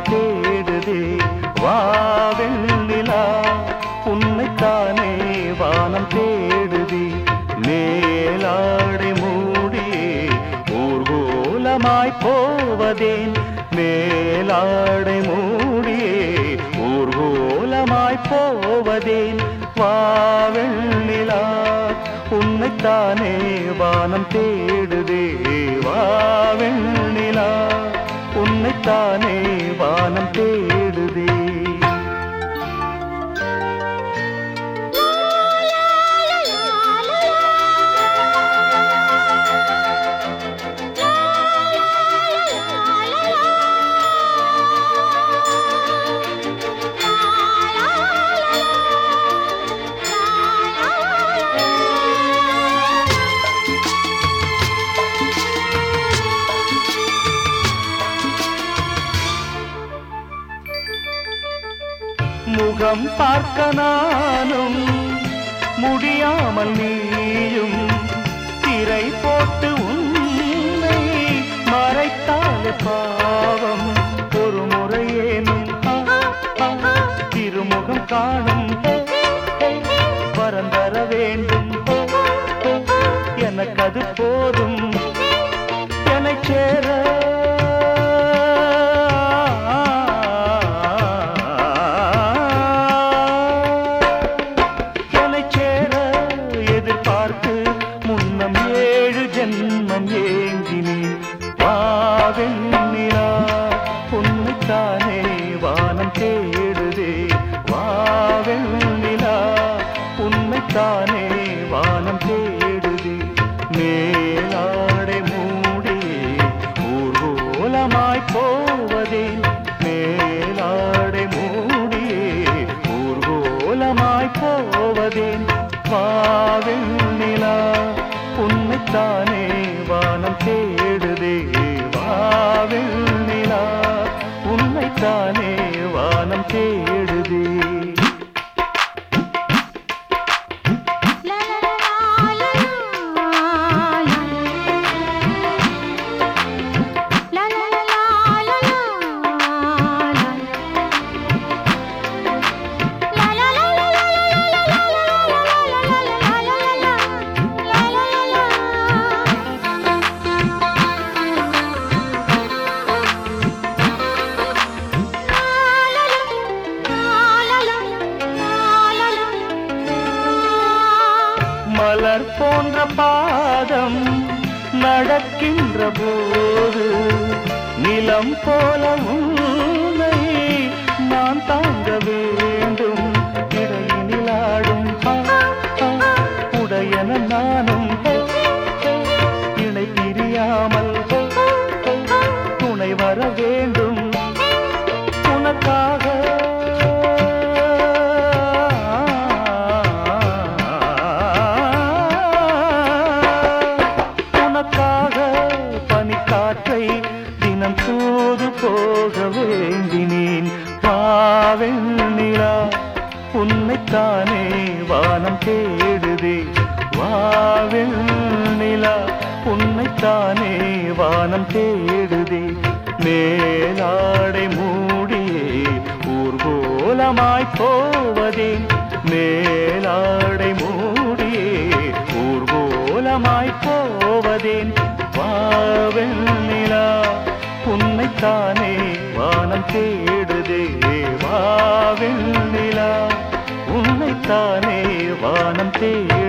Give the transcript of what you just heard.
வானம் தேடுதே வாவெண்ணிலா உன்னைத்தானே வானம் தேடுதே மேலாடை மூடியே ஊர்கோலமாய் போவதேன் மேலாடை மூடியே ஊர்கோலமாய் போவதேன் வாவெண்ணிலா உன்னைத்தானே வானம் தேடுதே வாவெண்ணிலா உன்னைத்தானே வானம் தேடுதே முகம் பார்க்க நானும் முடியாமல் நீயும் திரை போட்டு உன்னை மறைத்தாலே பாவம் ஒரு முறையேனும் திருமுகம் காணும் வரந்தர வேண்டும் எனக்கு அது போதும் என்னை சேர ஜென்மம் ஏங்கினேன் வாவெண்ணிலா உன்னைத்தானே வானம் தேடுதே வாவெண்ணிலா உன்னைத்தானே வானம் தேடுதே மேலாடை மூடியே ஊர்கோலமாய் போவதே மேலாடை மூடியே ஊர்கோலமாய் போவதேன் வாவெண்ணிலா உன்னைத்தானே வானம் தேடுதே வாவெண்ணிலா உன்னைத்தானே வானம் தேடுதே மலர் போன்ற பாதம் நடக்கின்ற போது நிலம் போல உன்னை நான் தாங்க வேண்டும் இடையினிலாடும் உடையன நானும் இணை பிரியாமல் துணை வர வேண்டும் உனக்காக பனிக்காற்றை தினம் தூது போக வேண்டினேன் வாவெண்ணிலா உன்னைத்தானே வானம் தேடுதே வாவெண்ணிலா உன்னைத்தானே வானம் தேடுதே மேலாடை மூடியே ஊர்கோலமாய் போவதே மேலாடை மூடியே ஊர்கோலமாய் போவதேன் வாவெண்ணிலா உன்னைத்தானே வானம் தேடுதே வாவெண்ணிலா உன்னைத்தானே வானம் தேடுதே